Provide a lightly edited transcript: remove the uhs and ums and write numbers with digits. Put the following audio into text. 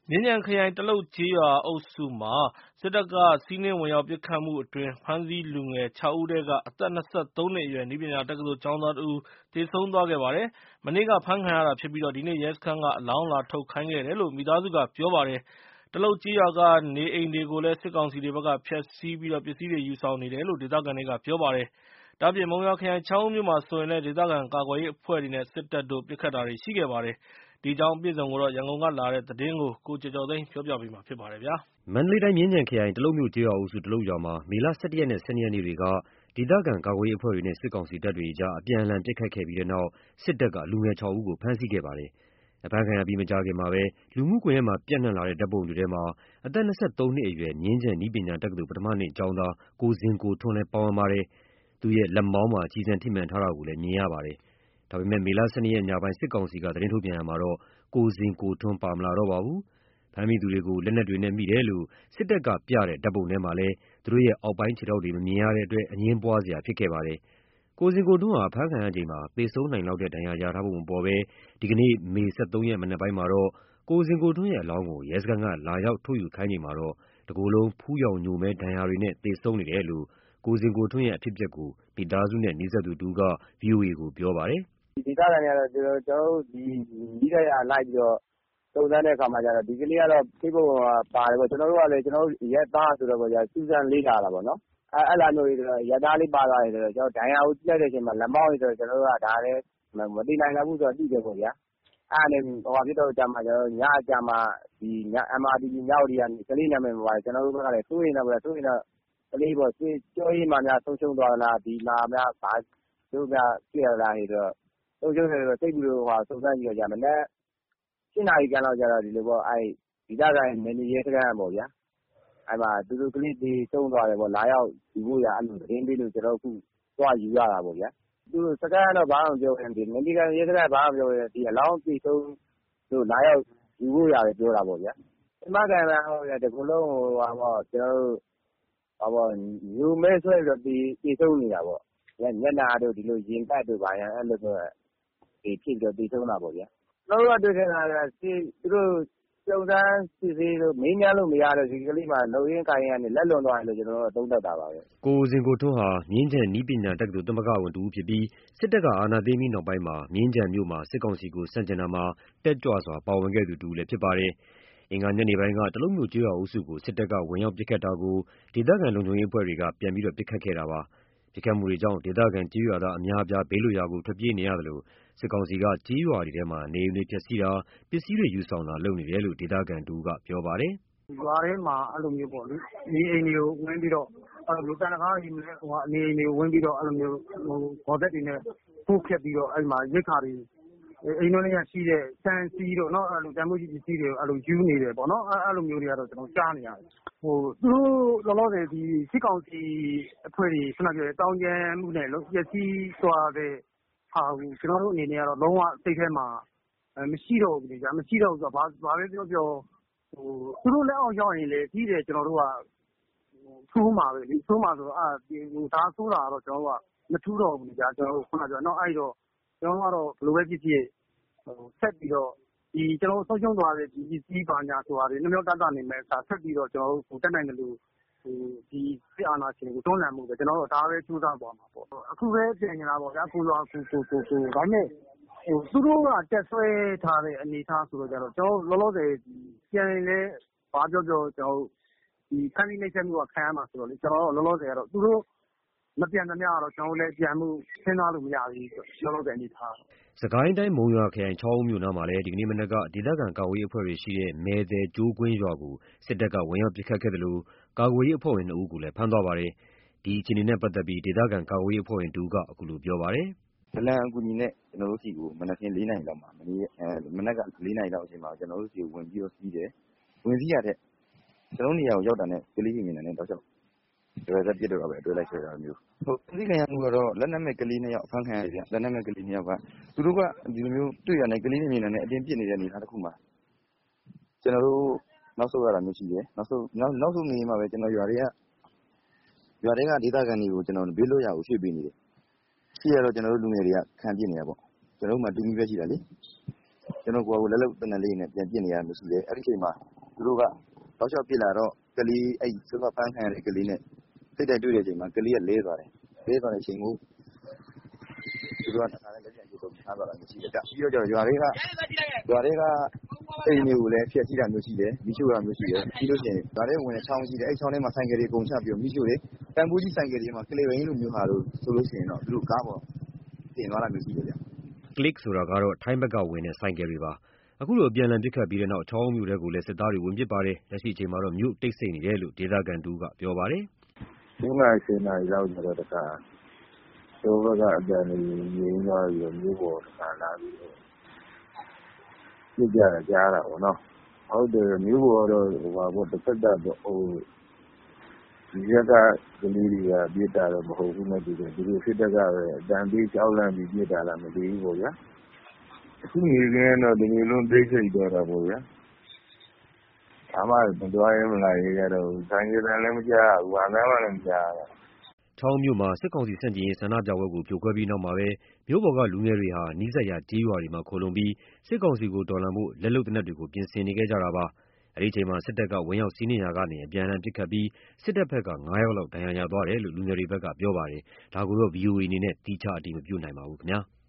မြင်းခြံခရိုင်တလုတ်ကျေးရွာအုပ်စုမှာစစ်တပ်ကစီးနင်းဝင်ရောက်ပစ်ခတ်မှုအတွင်းဖမ်းဆီးလူငယ် 6 ဦးထဲကအသက် 23 နှစ်အရွယ်နည်းပညာတက္ကသိုလ်ကျောင်းသားတဦးသေဆုံးသွားခဲ့ပါတယ်။ မနေ့ကဖမ်းခံရတာဖြစ်ပြီးဒီနေ့ရဲစခန်းကအလောင်းလာထုတ်ခိုင်းခဲ့တယ်လို့မိသားစုကပြောပါတယ်။ တလုတ်ကျေးရွာကနေအိမ်တွေကိုလည်းစစ်ကောင်စီတွေဘက်ကဖျက်ဆီးပြီးပစ္စည်းတွေယူဆောင်နေတယ်လို့ဒေသခံတွေကပြောပါတယ်။ ဒါ့အပြင်မုံရွာခရိုင်ချောင်းဦးမြို့မှာဆိုရင်လည်းဒေသခံကာကွယ်ရေးအဖွဲ့တွေနဲ့စစ်တပ်တို့ပစ်ခတ်တာတွေရှိခဲ့ပါတယ်။ ဒီအကြောင်းအပြည့်အစုံကိုရန်ကုန်ကလာတဲ့သတင်းကိုကျော်ကျော်သိန်းပြောပြပါမယ်။မန္တလေးတိုင်းမြင်းခြံခရိုင်တလုတ်မြို့ကျေးရွာအုပ်စုတလုတ်ရွာမှာမေလ 11 ရက်နဲ့ 12 ရက်နေ့တွေကဒေသခံကာကွယ်ရေးအဖွဲ့တွေနဲ့စစ်ကောင်စီတပ်တွေအကြားအပြန်အလှန်ပစ်ခတ်ခဲ့ပြီးတဲ့နောက်စစ်တပ်ကလူငယ် 6 ဦးကိုဖမ်းဆီးခဲ့ပါတယ်။ အဖမ်းခံရပြီးမကြာခင်မှာပဲလူမှုကွန်ယက်မှာပျံ့နှံ့လာတဲ့ဓာတ်ပုံတွေထဲမှာအသက် 23 နှစ်အရွယ်မြင်းခြံနည်းပညာတက္ကသိုလ်ပထမနှစ်ကျောင်းသားကိုဇင်ကိုထွန်းလည်းပါဝင်ပါတယ်။ သူ့ရဲ့လက်မောင်းမှာကျည်ဆံထိမှန်ထားတာကိုလည်းမြင်ရပါတယ်။ ဒါပေမဲ့မေလ 12 ရက်ညပိုင်းစစ်ကောင်စီကသတင်းထုတ်ပြန်ရာမှာတော့ကိုဇင်ကိုထွန်းပါမလာတော့ပါဘူး။ ဖမ်းမိသူတွေကိုလက်နက်တွေနဲ့မိတယ်လို့စစ်တပ်ကပြတဲ့ဓာတ်ပုံထဲမှာလည်းသူတို့ရဲ့အောက်ပိုင်းခြေထောက်တွေမမြင်ရတဲ့အတွက်အငြင်းပွားစရာဖြစ်ခဲ့ပါတယ်။ ကိုဇင်ကိုထွန်းဟာအဖမ်းခံရချိန်မှာသေဆုံးနိုင်လောက်တဲ့ဒဏ်ရာရထားပုံမပေါ်ဘဲဒီကနေ့မေ 13 ရက်မနက်ပိုင်းမှာတော့ကိုဇင်ကိုထွန်းရဲ့အလောင်းကိုရဲစခန်းကလာရောက်ထုတ်ယူခိုင်းချိန်မှာတော့တကိုယ်လုံးဖူးယောင်ညိုမဲဒဏ်ရာတွေနဲ့သေဆုံးနေတယ်လို့ကိုဇင်ကိုထွန်းရဲ့အဖြစ်အပျက်ကိုမိသားစုနဲ့နီးစပ်သူတဦးက VOA ကိုပြောပါတယ်။ “ဒေသခံတွေကတော့ကျွန်တော်တို့နီးစပ်ရာလိုက်ပြီးတော့စုံစမ်းတဲ့အခါမှာကျတော့ဒီကလေးကတော့ဖေ့ဘုတ်ပေါ်မှာပါတယ်ပေါ့ကျွန်တော်တို့ကလည်းကျွန်တော်တို့အရပ်သားဆိုတော့ပေါ့ဗျာစူးစမ်းလေ့လာတာပေါ့နော်အဲ့လိုမျိုးတွေအရပ်သားလေးပါသွားတယ်ဆိုတော့ကျွန်တော်ဒဏ်ရာကိုကြည့်လိုက်တဲ့အချိန်မှာလက်မောင်းကြီးဆိုတော့ကျွန်တော်တို့ကဒါလည်းမတည်နိုင်တော့ဘူးဆိုတော့သိတယ်ပေါ့ဗျာအဲ့ဒါနဲ့ဟိုဟာဖြစ်တော့ကြာမှကျွန်တော်ညအကြာမှဒီ MRTV မြဝတီကနေကလေးနာမည်မပါတယ်ကျွန်တော်တို့ဘက်ကလည်းစိုးရိမ်တော့ကလေးပေါ့ကြောရေးမှများဆုံးရှုံးသွားသလားဒီမှာများဘာတို့များဖြစ်ရလားဆိုတော့ဆုံးရှုံးတယ်ဆိုတော့စိတ်ပြီးတော့စုံစမ်းကြည့်တော့ကြာမနက်8 နာရီခန့်လောက်ကျတော့ဒီလိုပေါ့အဲ့ဒီဒေသခံနယ်မြေရဲစခန်းပေါ့ဗျာအဲ့မှာသူတို့ကလေးသေဆုံးသွားတယ်ပေါ့လာရောက်ယူဖို့ရအဲ့လိုသတင်းပေးလို့ကျွန်တော်အခုသွားယူရတာပေါ့ဗျာသူစခန်းကတော့ဘာမှမပြောဘူးဒီနယ်မြေခံရဲစခန်းကဘာမှမပြောဘူးဒီအလောင်းသေဆုံးလို့လာရောက်ယူဖို့ရတယ်ပြောတာပေါ့ဗျာအမကန်ကဟုတ်ရတကူလုံးဟိုဟာပေါ့ကျွန်တော်တို့ဟာပေါ့ညိုမဲဆွဲပြီးတော့သေဆုံးနေတာပေါ့ညနာတို့ဒီလိုရင်ပတ်တို့ဘာရန်အဲ့လိုမျိုးဒီဖြစ်ပြီးတော့သေဆုံးတာပေါ့ဗျာကျွန်တော်တို့ကတွေ့ခဲ့တာကသူတို့စုံစမ်းစစ်ဆေးလို့မင်းများလို့မရတော့ဒီကလေးမှလုံရင်းကိုင်းရင်းကနေလက်လွန်သွားတယ်လို့ကျွန်တော်တို့သုံးသပ်တာပါပဲကိုဇင်ကိုထွန်းဟာမြင်းခြံနည်းပညာတက္ကသိုလ်သမဂ္ဂဝင်တဦးဖြစ်ပြီးစစ်တပ်ကအာဏာသိမ်းပြီးနောက်ပိုင်းမှာမြင်းခြံမြို့မှာစစ်ကောင်စီကိုဆန့်ကျင်တာမှာတက်ကြွစွာပါဝင်ခဲ့သူတဦးလည်းဖြစ်ပါတယ်။အင်္ဂါညနေပိုင်းကတလုတ်မြို့ကျေးရွာအုပ်စုကိုစစ်တပ်ကဝင်ရောက်ပစ်ခတ်တာကိုဒေသခံလုံခြုံရေးအဖွဲ့တွေကပြန်လည်ပစ်ခတ်ခဲ့တာပါ။ပစ်ခတ်မှုတွေကြောင့်ဒေသခံကျေးရွာသားအများအပြားဘေးလွတ်ရာကိုထွက်ပြေးနေရသလိုစစ်ကောင်စီကကျေးရွာတွေထဲမှာနေအိမ်တွေဖျက်ဆီးတာပစ္စည်းတွေယူဆောင်တာလုပ်နေတယ်လို့ဒေသခံတဦးကပြောပါတယ်။ရွာထဲမှာအဲ့လိုမျိုးပေါ့လေနေအိမ်တွေကိုဝင်ပြီးတော့အဲ့လိုမျိုးတန်တကားတွေနဲ့ဟိုနေအိမ်တွေကိုဝင်ပြီးတော့အဲ့လိုမျိုးဟိုဘော်သက်တွေနဲ့ဖိုးခက်ပြီးတော့အဲ့မှာရိတ်ခါတွေအိမ်ထဲကရှိတဲ့ဆန်စီတို့နော်အဲ့လိုတန်ဖိုးကြီးပစ္စည်းတွေအဲ့လိုယူနေတယ်ပေါ့နော်အဲ့လိုမျိုးတွေကတော့ကျွန်တော်ကြားနေရတယ်ဟိုသူတို့လောလောဆယ်ဒီစစ်ကောင်စီအဖွဲ့တွေခုနပြောတဲ့တောင်းကျမ်းမှုနဲ့လို့ပျက်စီးသွားတဲ့ဟာကိုကျွန်တော်တို့အနေနဲ့ကတော့လုံးဝစိတ်ထဲမှာမရှိတော့ဘူးကြာမရှိတော့ဘူးဆိုတော့ဘာပဲပြောပြောဟိုသူတို့လက်အောက်ရောက်ရင်လေကြီးတယ်ကျွန်တော်တို့ကဆိုးမှာပဲလေဆိုးမှာဆိုတော့ဒါဆိုးတာကတော့ကျွန်တော်တို့ကမထူးတော့ဘူးကြာကျွန်တော်တို့ခုနပြောနော်အဲ့တော့ကျွန်တော်ကတော့ဘယ်လိုပဲဖြစ်ဖြစ်ဟိုဆက်ပြီးတော့ဒီကျွန်တော်ဆုံးရှုံးသွားတဲ့ဒီပစ္စည်းပါညာဆိုတာတွေနှမျိုးတတ်နေမဲ့အခါဆက်ပြီးတော့ကျွန်တော်တို့ဟိုတက်နိုင်တယ်လို့ဟိုဒီစစ်အာဏာရှင်ကိုတွန်းလှန်မှုပဲကျွန်တော်တို့ဒါပဲစူးစမ်းသွားမှာပေါ့အခုပဲပြင်နေတာပေါ့ဗျာကိုရွာကိုဒါနဲ့ဟိုသူတို့ကတက်ဆွဲထားတဲ့အနေအထားဆိုတော့ကြတော့ကျွန်တော်လောလောဆယ်ပြန်လဲဘာပြောပြောကျွန်တော်ဒီခန်းလေးနှိမ့်ဆက်မှုကခံရမှာဆိုတော့လေကျွန်တော်လောလောဆယ်ကတော့သူတို့မပြန်သမျှတော့ကျွန်တော်လည်းပြန်မှုစဉ်းစားလို့မရဘူးလောလောဆယ်အနေထားစကိုင်းတိုင်းမုံရွာခရိုင်ချောင်းဦးမြို့နားမှာလည်းဒီကနေ့မနက်ကဒေသခံကာကွယ်ရေးအဖွဲ့တွေရှိတဲ့မယ်သည်ကျိုးကွင်းရွာကိုစစ်တပ်ကဝင်ရောက်ပစ်ခတ်ခဲ့တယ်လို့ကာကွယ်ရေးအဖွဲ့ဝင်2ဦးကိုလည်းဖမ်းသွားပါတယ်။ဒီအခြေအနေနဲ့ပတ်သက်ပြီးဒေသခံကာကွယ်ရေးအဖွဲ့ဝင်2ဦးကအခုလိုပြောပါတယ်။ဒလန်အကူညီနဲ့ကျွန်တော်တို့စီကိုမနက်ခင်း4 နာရီလောက်မှာမနက်က4 နာရီလောက်အချိန်မှာကျွန်တော်တို့စီကိုဝင်ပြီးတော့စီးတယ်။ဝင်စီးရတဲ့ကျွန်တော်နေရာကိုရောက်တာနဲ့ကလေးမြင်တယ်တော့ကြောက်ဒီဘက်ပြစ်တော့ပဲအတွဲလိုက်ဆွဲတာမျိုးဟုတ်သိခံရမှုကတော့လက်နက်မဲ့ကလေး2ယောက်အဖမ်းခံရတယ်ဗျလက်နက်မဲ့ကလေး2ယောက်ကသူတို့ကဒီလိုမျိုးတွေ့ရတယ်ကလေးတွေမြင်တယ်နဲ့အတင်းပြစ်နေတဲ့အနေအထားတစ်ခုမှာကျွန်တော်တို့နောက်ဆုတ်ရတာမျိုးရှိတယ်နောက်ဆုတ်နေမှာပဲကျွန်တော်ရွာတွေကဒေသခံတွေကိုကျွန်တော်ဘေးလွတ်ရာကိုရွှေ့ပေးနေတယ်ရှိရတော့ကျွန်တော်တို့လူငယ်တွေကခံပြစ်နေတာပေါ့ကျွန်တော်တို့မှတူမီပဲရှိတာလေကျွန်တော်ကိုယ်ကလက်လက်တနက်လေးနဲ့ပြန်ပြစ်နေရမျိုးရှိတယ်အဲ့ဒီချိန်မှာသူတို့ကတောက်လျှောက်ပစ်လာတော့ကလေးအဲ့စောစောဖမ်းခံရတဲ့ကလေးနဲ့စိတ်တိုက်တွေ့တဲ့အချိန်မှာကလေးကလဲသွားတယ်။လဲသွားတဲ့အချိန်ကိုသူတို့ကတခါလဲလက်ပြန်ကြည့်တော့ဖမ်းသွားတာမျိုးရှိတယ်။ပြီးတော့ရွာတွေကအိမ်တွေကိုလည်းဖျက်ဆီးတာမျိုးရှိတယ်။မီးရှို့တာမျိုးရှိတယ်။ပြီးလို့ရှိရင်ရွာထဲဝင်တဲ့ချောင်းရှိတယ်။အဲ့ချောင်းထဲမှာဆိုင်ကယ်တွေကုန်ချပြီးတော့မီးရှို့တယ်။တန်ဖိုးကြီးဆိုင်ကယ်တွေမှာကလေးရင်းလိုမျိုးဟာလို့ဆိုလို့ရှိရင်တော့သူတို့ကားပေါ်တင်သွားတာမျိုးရှိတယ်ဗျ။ Click ဆိုတာကတော့ထိုင်းဘက်ကဝင်တဲ့ဆိုင်ကယ်တွေပါ။ အခုလိုအပြန်အလှန်ပစ်ခတ်ပြီးတဲ့နောက် ချောင်းမြို့ထဲကိုလည်းစစ်သားတွေဝင်ပစ်ပါတယ်။ လက်ရှိအချိန်မှာတော့မြို့တိတ်ဆိတ်နေတယ်လို့ဒေသခံတဦးကပြောပါတယ်။9 နာရီ 10 နာရီလောက်ကျတော့တခါသူတို့ဘက်ကအပြန်တွေငြိမ်းသွားပြီးတော့မြို့ပေါ်တခါလာပြီးတော့ပြစ်ကြတာကြားတာပေါ့နော်။ဟုတ်တယ်မြို့ပေါ်တော့တစ်ဖက်ကဒီရက်ကကလေးတွေကပြစ်တာတော့မဟုတ်ဘူးနဲ့တူတယ်။သူတို့စစ်တပ်ကပဲအတန်ပေးကြောက်လန့်ပြီးပြစ်တာလားမသိဘူးပေါ့ဗျာ။အခုနေခင်းတော့ဒီလိုလုံးတိတ်ဆိတ်သွားတာပေါ့ဗျာ။ဘာမှမသွားရဲမလာရဲကြတော့ဘူး။ဆိုင်ကယ်လည်းမကြားဘူး။ဘာမှလည်းမကြားဘူး။ချောင်းမြို့မှာစစ်ကောင်စီဆန့်ကျင်ရေးဆန္ဒပြပွဲကိုဖြိုခွဲပြီးနောက်မှာပဲမြို့ပေါ်ကလူငယ်တွေဟာနီးစပ်ရာကျေးရွာတွေမှာခိုလုံပြီးစစ်ကောင်စီကိုတော်လှန်ဖို့လက်လုပ်သေနတ်တွေကိုပြင်ဆင်နေခဲ့ကြတာပါ။အဲဒီအချိန်မှာစစ်တပ်ကဝင်ရောက်စီးနင်းရာကနေအပြန်အလှန်ပစ်ခတ်ပြီးစစ်တပ်ဘက်က9 ယောက်လောက်ဒဏ်ရာရသွားတယ်လို့လူငယ်တွေဘက်ကပြောပါတယ်။ဒါကိုတော့ VOA အနေနဲ့သီးခြားအတည်မပြုနိုင်ပါဘူးခင်ဗျာ။